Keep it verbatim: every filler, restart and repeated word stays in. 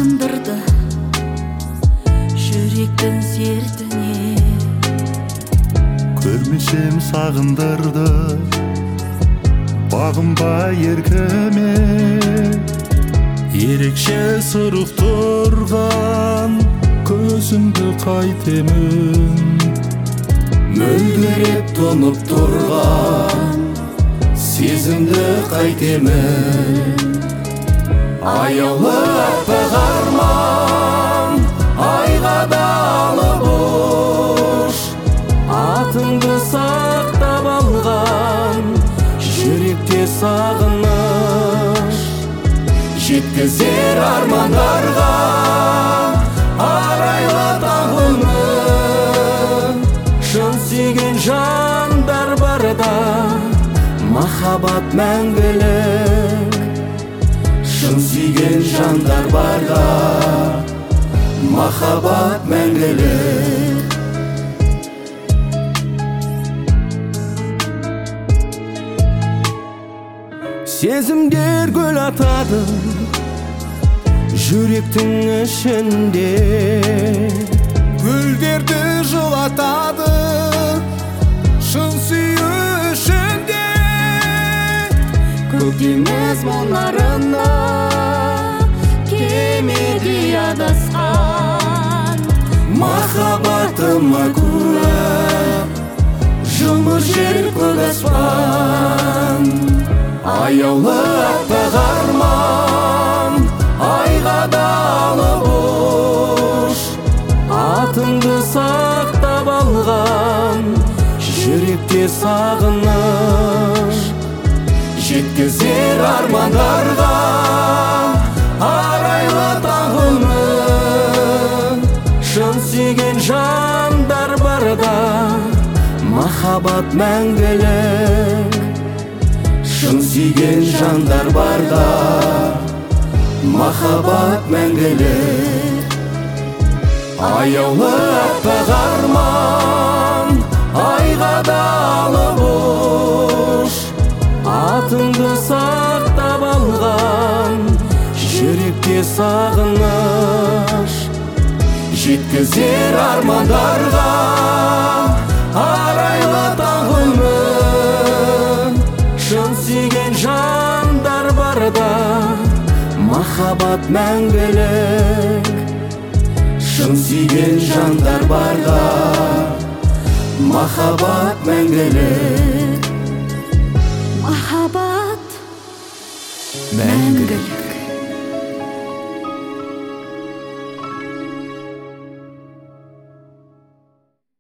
сағындырды жүректің сертіне. Көрмешем сағындырды бағымба еркіме. Ерекше сұрық тұрған көзімді қайтемін. Мөлдіреп тұнып тұрған сезімді қайтемін. Аяулы аппақ арман айға да алып ұш. Атыңды сақтап алған жүректе сағыныш. Жеткізер армандарға арайлы тағыны. Шын сүйген жандар барда махаббат мәңгілік. Шын сүйген жандар барда махаббат мәңгілік. Сезімдер гүл атады жүректің ішінде. Гүлдерді жылатады шын сүю ішінде. Көктеміз мұнарында кемеде адасқан. Махаббатыма куә жұмыр жер көк аспан. Аяулы аппақ арман айға да алып ұш. Атыңды сақтап алған жүректе сағыныш. Жеткізер армандарға арайлы тағыны. Шын сүйген жандар барда махаббат мәңгілік. Шын сүйген жандар барда махаббат мәңгілік. Аяулы аппақ арман айға да алып ұш. Атыңды сақтап алған жүректе сағыныш. Жеткізер армандарға арайлы тағыны. Шын сүйген жандар барда махаббат мәңгілік. Шын сүйген жандар барда махаббат мәңгілік. Махаббат Мәңгілік.